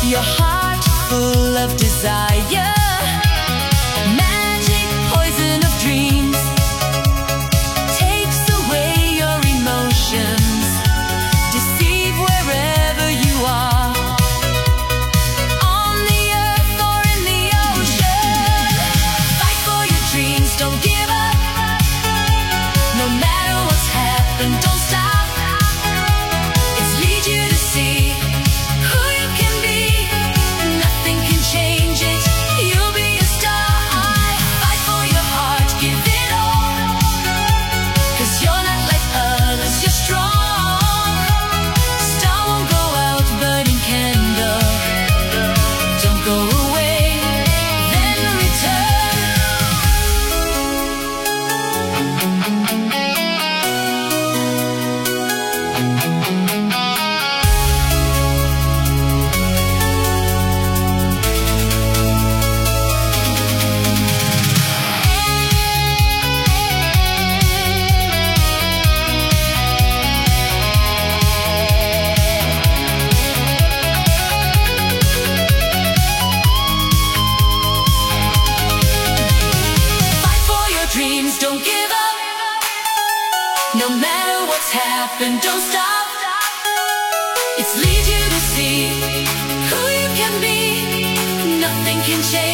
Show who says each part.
Speaker 1: Your heart full of desire, magic poison of dreams, takes away your emotions, deceive wherever you are, on the earth or in the ocean. Fight for your dreams, don't give up. No matter what's happened, don't stop. It's lead you to see who you can be. Nothing can change it. You'll be a star. Fight for your heart, give it all. 'Cause you're not like others, you're strong. Star won't go out, burning candle. Don't go away, then return. Fight for your dreams, don't give up. No matter what's happened, don't stop. It's lead you to see who you can be. Nothing can change.